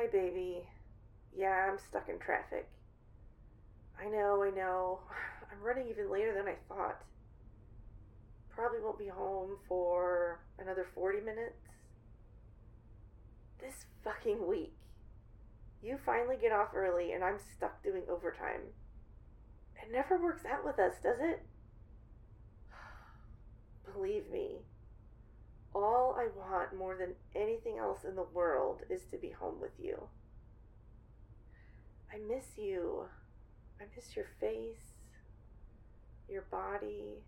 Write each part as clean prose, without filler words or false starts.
baby. Yeah, I'm stuck in traffic. I know. I'm running even later than I thought. Probably won't be home for another 40 minutes. This fucking week. You finally get off early and I'm stuck doing overtime. It never works out with us, does it? Believe me, all I want more than anything else in the world is to be home with you. I miss you. I miss your face, your body,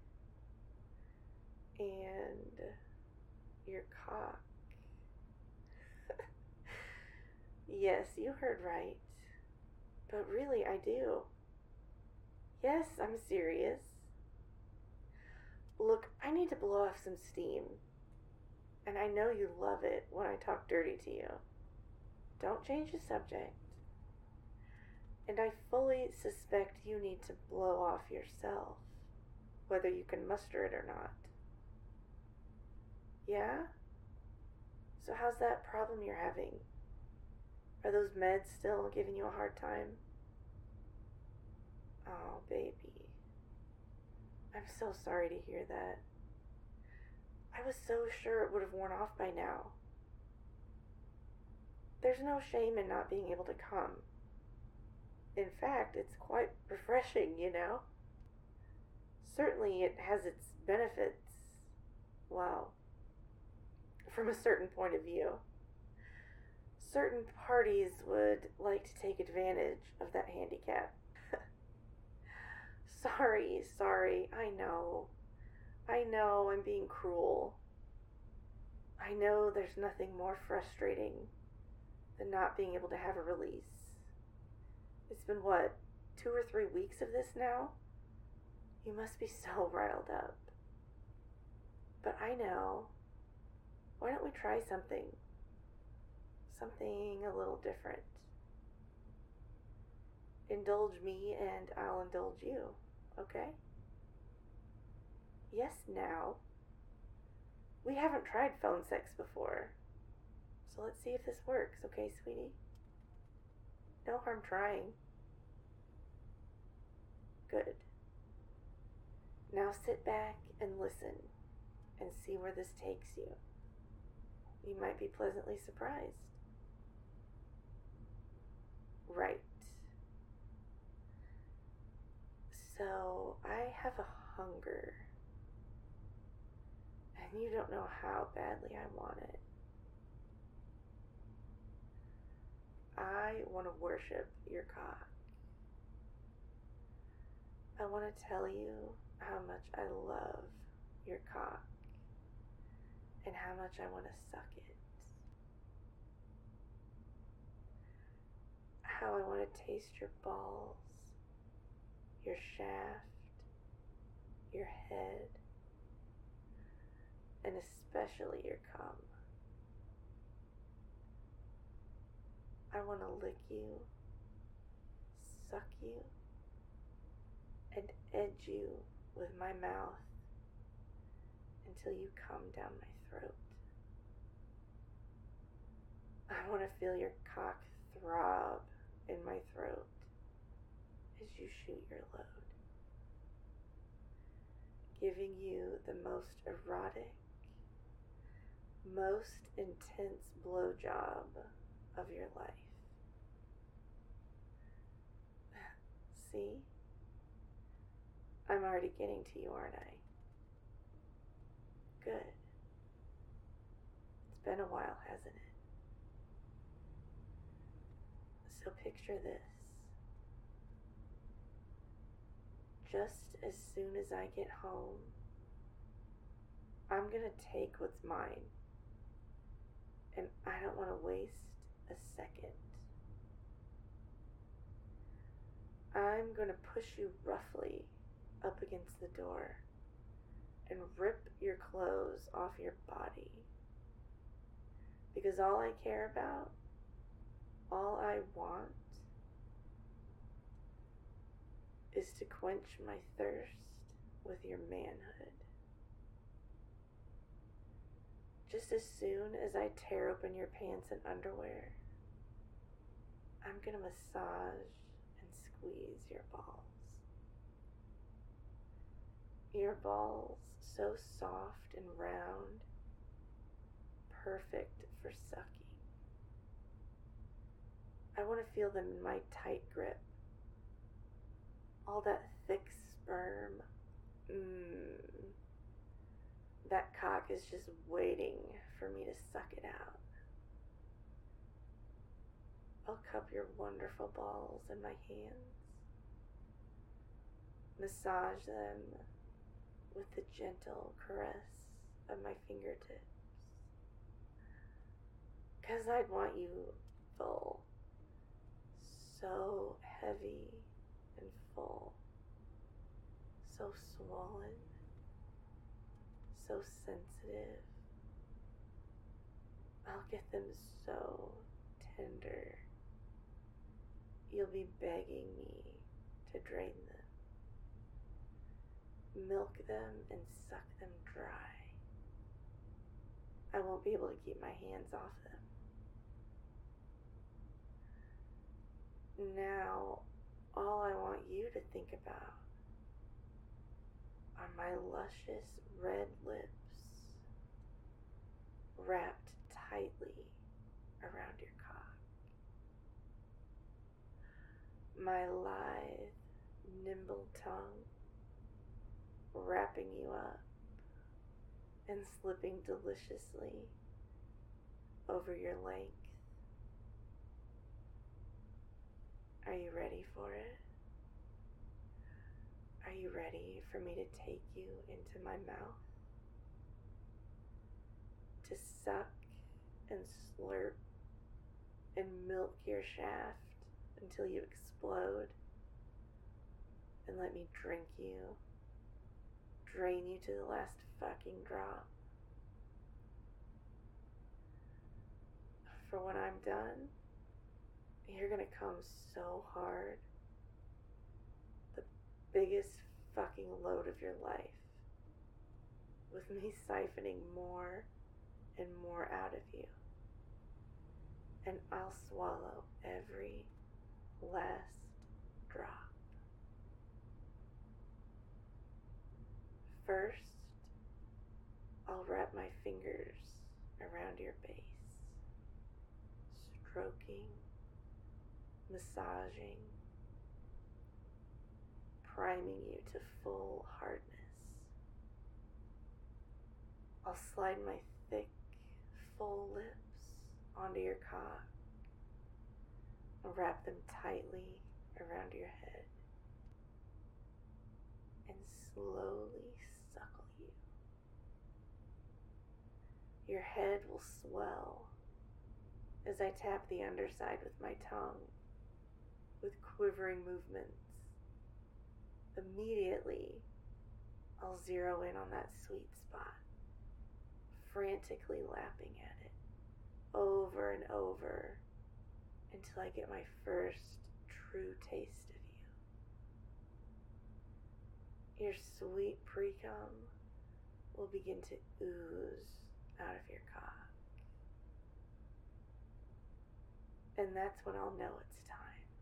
and your cock. Yes, you heard right. But really, I do. Yes, I'm serious. Look, I need to blow off some steam. And I know you love it when I talk dirty to you. Don't change the subject. And I fully suspect you need to blow off yourself, whether you can muster it or not. Yeah? So how's that problem you're having? Are those meds still giving you a hard time? Oh, baby. I'm so sorry to hear that. I was so sure it would have worn off by now. There's no shame in not being able to come. In fact, it's quite refreshing, you know? Certainly it has its benefits. Well, from a certain point of view. Certain parties would like to take advantage of that handicap. Sorry, I know. I know I'm being cruel. I know there's nothing more frustrating than not being able to have a release. It's been what, 2 or 3 weeks of this now? You must be so riled up. But I know. Why don't we try something? Something a little different. Indulge me and I'll indulge you, okay? Yes, now. We haven't tried phone sex before. So let's see if this works, okay, sweetie? No harm trying. Good. Now sit back and listen and see where this takes you. You might be pleasantly surprised. Right. So, I have a hunger. And you don't know how badly I want it. I want to worship your cock. I want to tell you how much I love your cock and how much I want to suck it. How I want to taste your balls, your shaft, your head, and especially your cum. I want to lick you, suck you, and edge you with my mouth until you come down my throat. I want to feel your cock throb in my throat as you shoot your load, giving you the most erotic, most intense blowjob of your life. See? I'm already getting to you, aren't I? Good. It's been a while, hasn't it? So picture this. Just as soon as I get home, I'm gonna take what's mine. And I don't want to waste a second. I'm gonna push you roughly up against the door and rip your clothes off your body. Because all I care about, all I want, is to quench my thirst with your manhood. Just as soon as I tear open your pants and underwear, I'm going to massage and squeeze your balls. Your balls, so soft and round, perfect for sucking. I want to feel them in my tight grip. All that thick sperm. That cock is just waiting for me to suck it out. I'll cup your wonderful balls in my hands. Massage them with the gentle caress of my fingertips. 'Cause I'd want you full. So heavy and full. So swollen. So sensitive. I'll get them so tender. You'll be begging me to drain them. Milk them and suck them dry. I won't be able to keep my hands off them. Now, all I want you to think about are my luscious red lips wrapped tightly around your cock. My lithe, nimble tongue wrapping you up and slipping deliciously over your length. Are you ready for it? Are you ready for me to take you into my mouth? To suck and slurp and milk your shaft until you explode, and let me drink you, drain you to the last fucking drop. For when I'm done, you're gonna come so hard, the biggest fucking load of your life, with me siphoning more and more out of you. And I'll swallow every last drop. First, I'll wrap my fingers around your base, stroking, massaging, priming you to full hardness. I'll slide my thick, full lips onto your cock and wrap them tightly around your head and slowly suckle you. Your head will swell as I tap the underside with my tongue with quivering movements. Immediately, I'll zero in on that sweet spot, frantically lapping at it over and over until I get my first true taste of you. Your sweet pre-cum will begin to ooze out of your cock. And that's when I'll know it's time.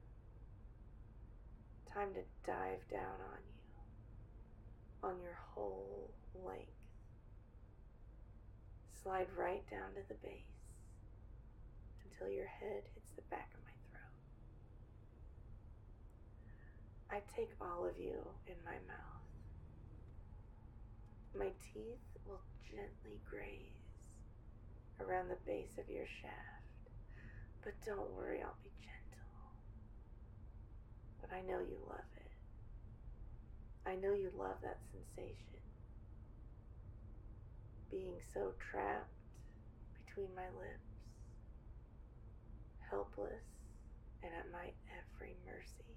Time to dive down on you, on your whole length. Slide right down to the base until your head hits the back of my throat. I take all of you in my mouth. My teeth will gently graze around the base of your shaft, but don't worry, I'll be gentle. But I know you love it. I know you love that sensation. Being so trapped between my lips, helpless and at my every mercy.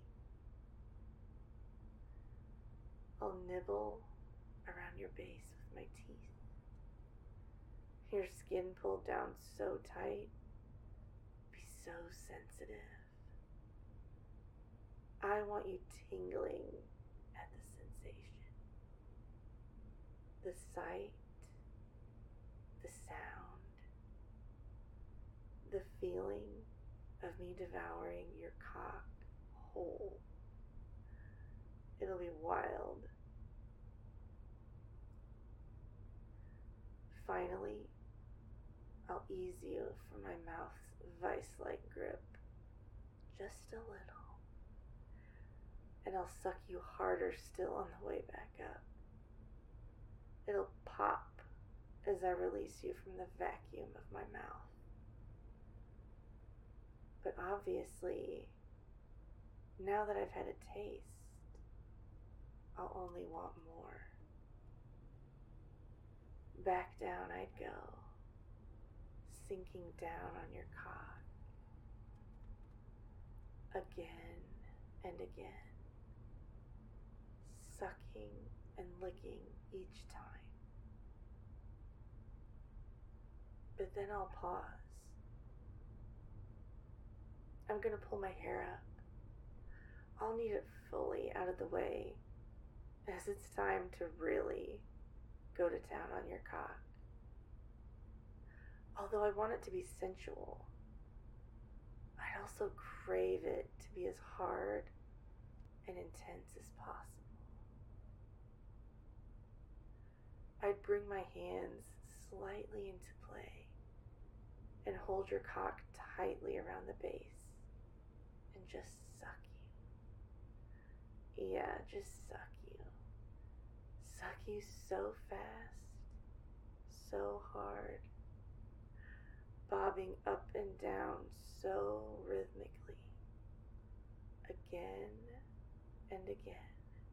I'll nibble around your base with my teeth. Your skin pulled down so tight, be so sensitive. I want you tingling at the sensation, the sight, the sound, the feeling of me devouring your cock whole. It'll be wild. Finally, I'll ease you from my mouth's vice-like grip, just a little, and I'll suck you harder still on the way back up. It'll pop as I release you from the vacuum of my mouth. But obviously, now that I've had a taste, I'll only want more. Back down I'd go, sinking down on your cock, again and again, sucking and licking each time. But then I'll pause. I'm gonna pull my hair up. I'll need it fully out of the way, as it's time to really go to town on your cock. Although I want it to be sensual, I'd also crave it to be as hard and intense as possible. I'd bring my hands slightly into play and hold your cock tightly around the base and just suck you. Yeah, just suck you. Suck you so fast, so hard, bobbing up and down so rhythmically, again and again.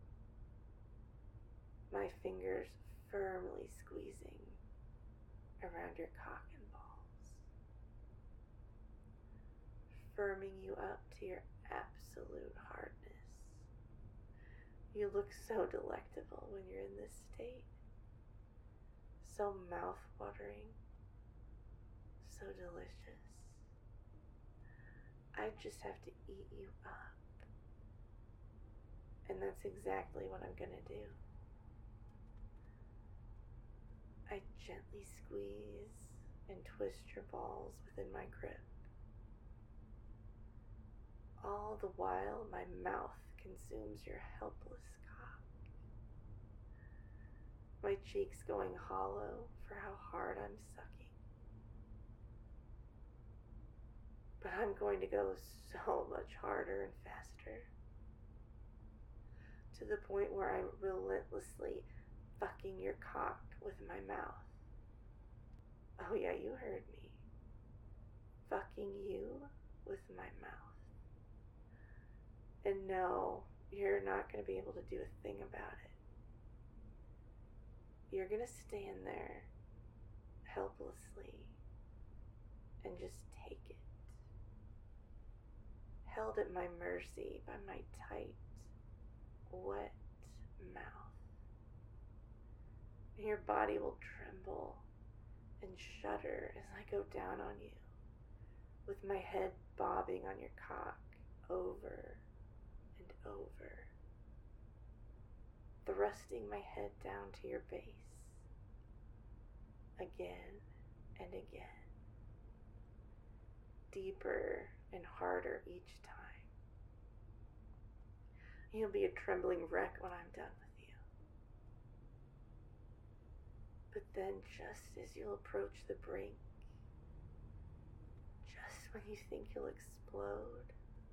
My fingers firmly squeezing around your cock and balls, firming you up to your absolute hardness. You look so delectable when you're in this state, so mouth-watering, so delicious. I just have to eat you up, and that's exactly what I'm gonna do. I gently squeeze and twist your balls within my grip, all the while my mouth consumes your helpless cock, my cheeks going hollow for how hard I'm sucking. But I'm going to go so much harder and faster, to the point where I'm relentlessly fucking your cock with my mouth. Oh yeah, you heard me. Fucking you with my mouth. And no, you're not going to be able to do a thing about it. You're going to stand there helplessly and just take it, held at my mercy by my tight, wet mouth. Your body will tremble and shudder as I go down on you, with my head bobbing on your cock over and over, thrusting my head down to your base, again and again, deeper and harder each time. You'll be a trembling wreck when I'm done with you. But then just as you'll approach the brink, just when you think you'll explode,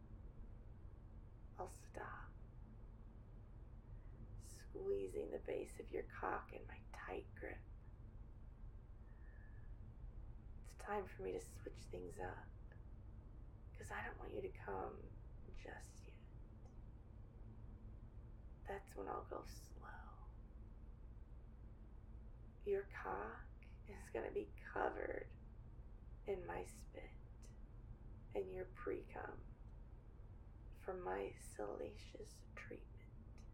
I'll stop, squeezing the base of your cock in my tight grip. It's time for me to switch things up, because I don't want you to come just yet. That's when I'll go slow. Your cock is going to be covered in my spit and your pre-cum from my salacious treatment,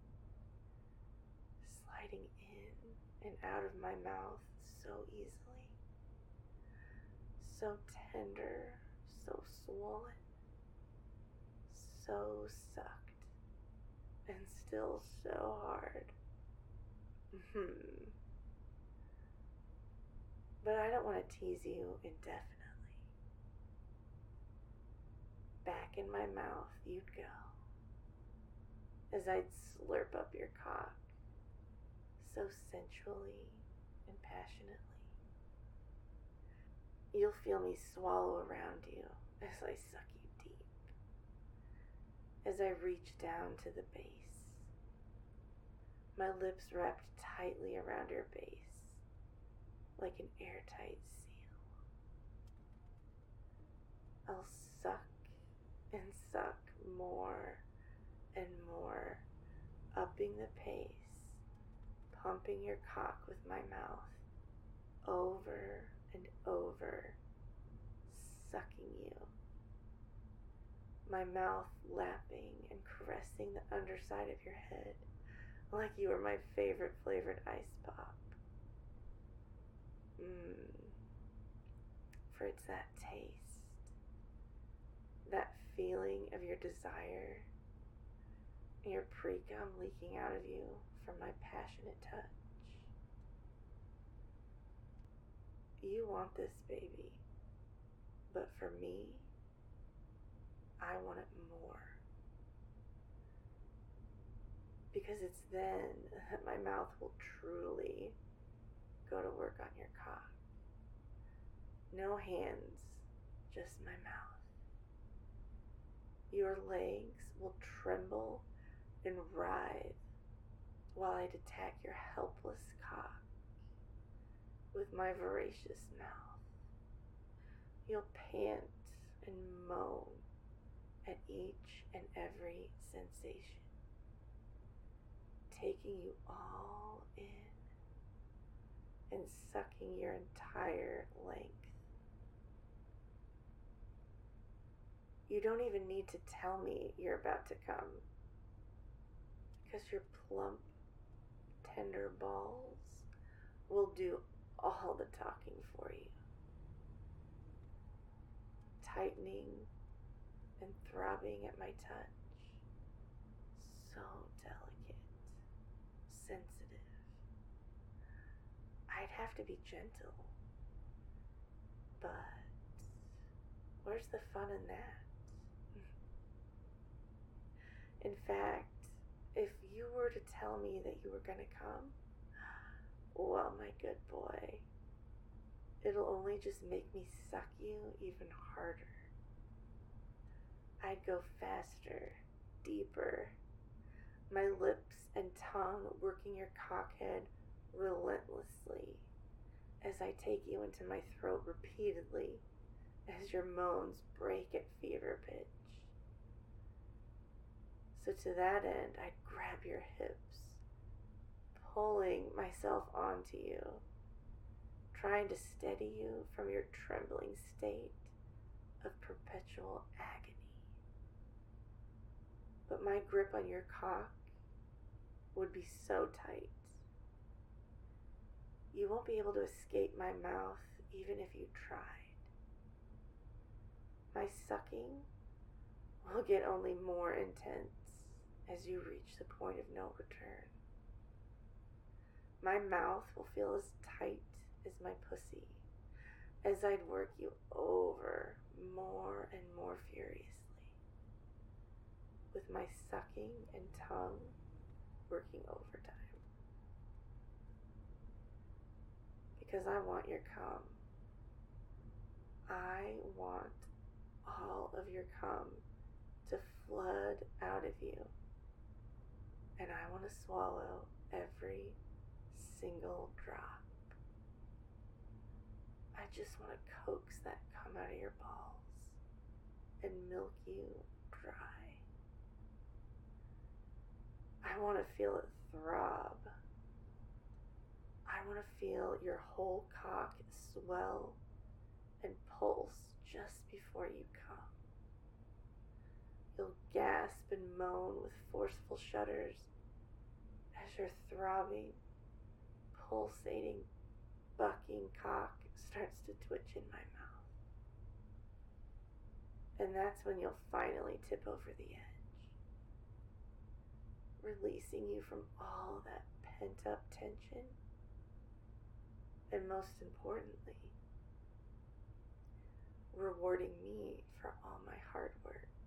sliding in and out of my mouth so easily, so tender, so swollen, so sucked, and still so hard. But I don't want to tease you indefinitely. back in my mouth you'd go as I'd slurp up your cock so sensually and passionately. You'll feel me swallow around you as I suck you deep, as I reach down to the base, my lips wrapped tightly around your base like an airtight seal. I'll suck and suck more and more, upping the pace, pumping your cock with my mouth, over and over, sucking you. My mouth lapping and caressing the underside of your head like you were my favorite flavored ice pop. For it's that taste, that feeling of your desire, and your pre-cum leaking out of you from my passionate touch. You want this, baby, but for me, I want it more. Because it's then that my mouth will truly go to work on your cock. No hands, just my mouth. Your legs will tremble and writhe while I'd attack your helpless cock with my voracious mouth. You'll pant and moan at each and every sensation, taking you all in and sucking your entire length. You don't even need to tell me you're about to come, because your plump, tender balls will do all the talking for you, tightening and throbbing at my touch, so delicate, sensitive. I'd have to be gentle, but where's the fun in that? In fact, if you were to tell me that you were gonna come, well, my good boy, it'll only just make me suck you even harder. I'd go faster, deeper, my lips and tongue working your cockhead relentlessly as I take you into my throat repeatedly as your moans break at fever pitch. So to that end, I'd grab your hips, pulling myself onto you, trying to steady you from your trembling state of perpetual agony. But my grip on your cock would be so tight, you won't be able to escape my mouth even if you tried. My sucking will get only more intense as you reach the point of no return. My mouth will feel as tight as my pussy as I'd work you over more and more furiously, with my sucking and tongue working overtime. Because I want your cum. I want all of your cum to flood out of you. And I want to swallow every single drop. I just want to coax that cum out of your balls and milk you dry. I want to feel it throb. I want to feel your whole cock swell and pulse just before you come. You'll gasp and moan with forceful shudders as your throbbing, pulsating, bucking cock starts to twitch in my mouth. And that's when you'll finally tip over the edge, releasing you from all that pent-up tension, and most importantly, rewarding me for all my hard work.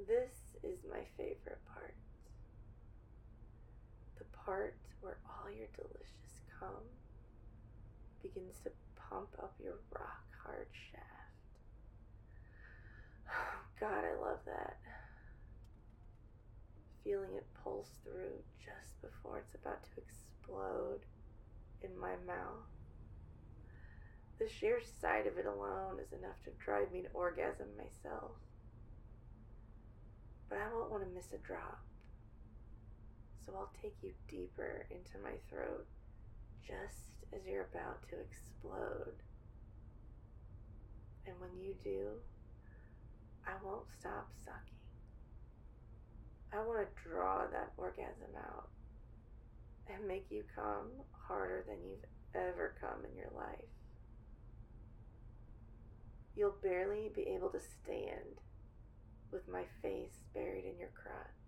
This is my favorite part. The part where all your delicious cum begins to pump up your rock hard shaft. Oh, God, I love that. Feeling it pulse through just before it's about to explode in my mouth. The sheer sight of it alone is enough to drive me to orgasm myself. But I won't want to miss a drop. So I'll take you deeper into my throat just as you're about to explode. And when you do, I won't stop sucking. I want to draw that orgasm out and make you come harder than you've ever come in your life. You'll barely be able to stand with my face buried in your crotch.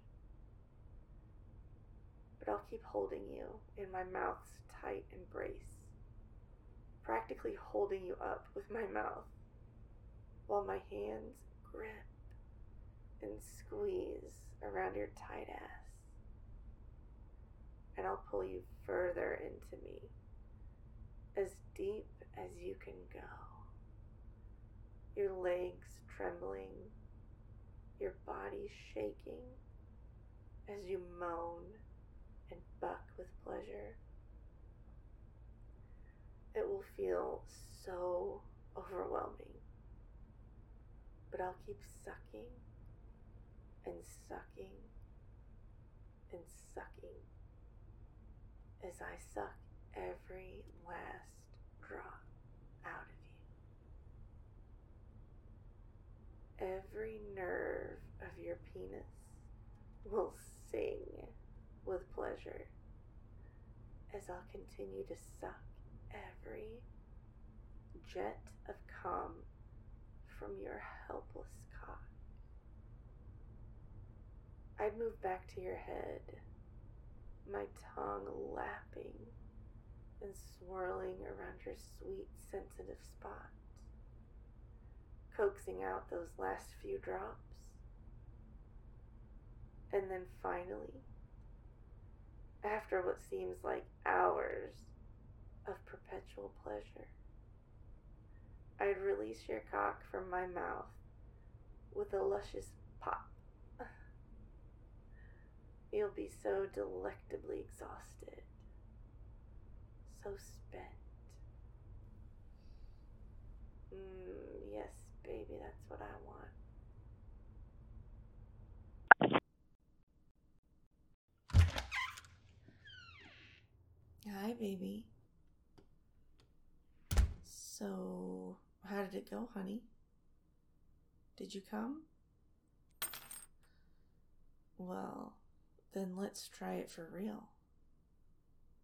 But I'll keep holding you in my mouth's tight embrace, practically holding you up with my mouth, while my hands grip and squeeze around your tight ass. And I'll pull you further into me, as deep as you can go. Your legs trembling, your body shaking as you moan and buck with pleasure. It will feel so overwhelming, but I'll keep sucking and sucking and sucking as I suck every last drop out of you. Every nerve of your penis will sing with pleasure as I'll continue to suck every jet of cum from your helpless cock. I'd move back to your head, my tongue lapping and swirling around your sweet, sensitive spot, coaxing out those last few drops. And then finally, after what seems like hours of perpetual pleasure, I'd release your cock from my mouth with a luscious pop. You'll be so delectably exhausted, so spent. Yes, baby, that's what I want. Hi, baby. So, how did it go, honey? Did you come? Well, then let's try it for real.